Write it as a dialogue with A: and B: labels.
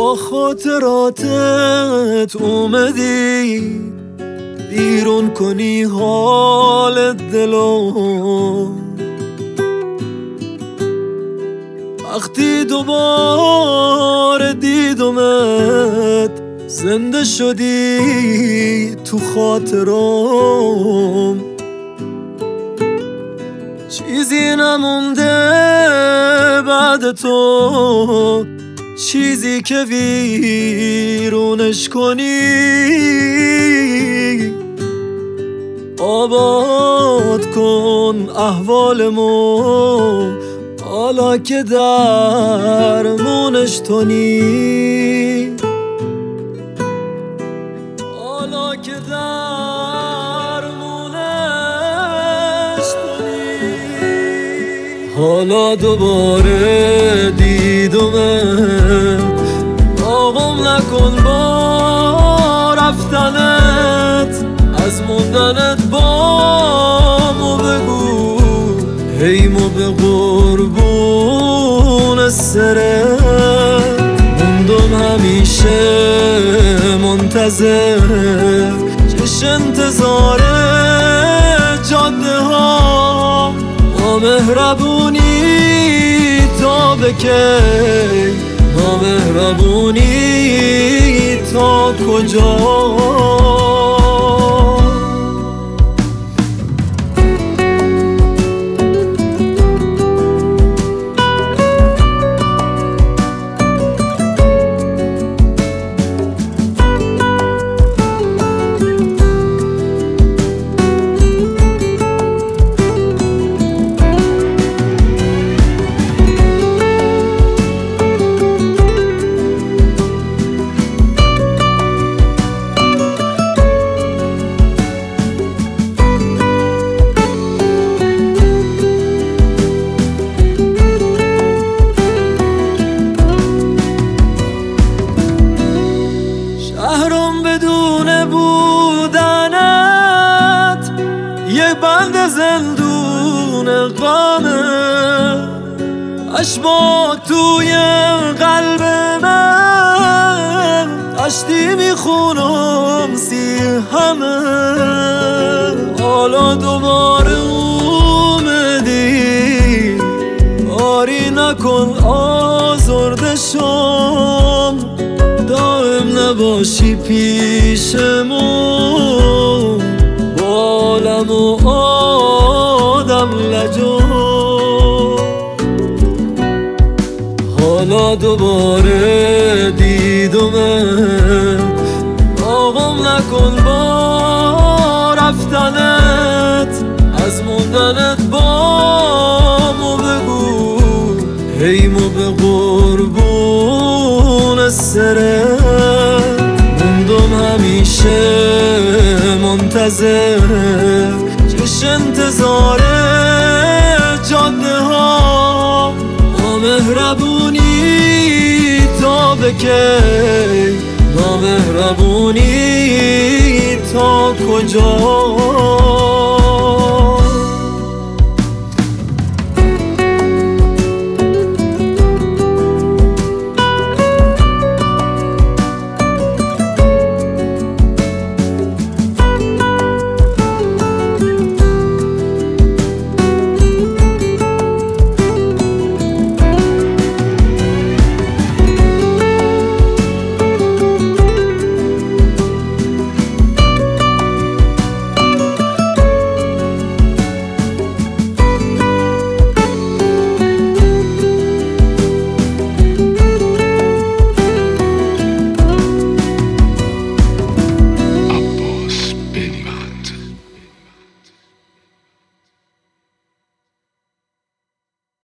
A: با خاطراتت اومدی بیرون کنی حال دلو. وقتی دوباره دیدمت زنده شدی تو خاطرم، چیزی نمونده بعد تو، چیزی که ویرونش کنی. آباد کن احوالمو حالا که درمونش تونی، حالا که درمونش تونی. حالا دوباره دیدمت، آقام نکن با رفتنت، از موندنت بامو بگو، هیمو به قربون سرت. موندم همیشه منتظر، چش انتظار جاده ها، نامهربونی تا به کی، نامهربونی تا کجا. شهرم بدون بودنت یه بند زندون غمه، اشباک توی قلب من دشتی میخونم همه. حالا دوباره اومدی، کاری نکن آزرده شم، دائم نباشی پیشمون، بالم و آدم لجو. حالا دوباره دیدمت، آقام نکن با رفتنت، از موندنت بامو بگو، هیمو به قربون سرت. موندم همیشه منتظر، چش انتظار جاده ها، نامهربونی تا به کی، نامهربونی تا کجا.